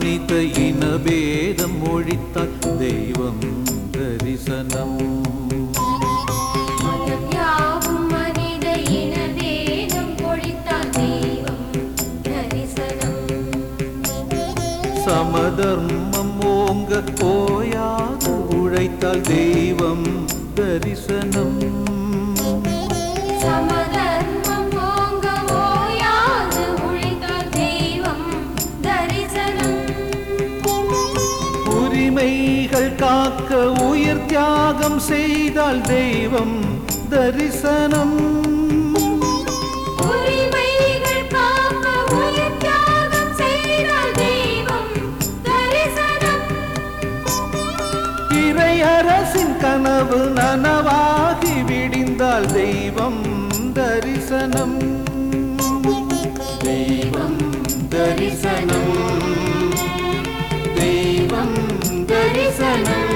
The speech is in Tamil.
மனித இனபேதம் ஒழித்தால் தெய்வம் தரிசனம். மனித இனபேதம் ஒழித்தால் தெய்வம் தரிசனம். சமதர்மம் ஓங்க ஓயாது உழைத்தால் தெய்வம் தரிசனம். சமதர்மம் ஓங்க ஓயாது உழைத்தால் தெய்வம் தரிசனம். உரிமைகள் காக்க உயிர் தியாகம் செய்தால் தெய்வம் தரிசனம். உரிமைகள் காக்க உயிர் தியாகம் செய்தால் தெய்வம் தரிசனம். இறையரசின் கனவு நனவாகி விடிந்தால் தெய்வம் தரிசனம். தெய்வம் தரிசனம். தெய்வம் தரிசனம்.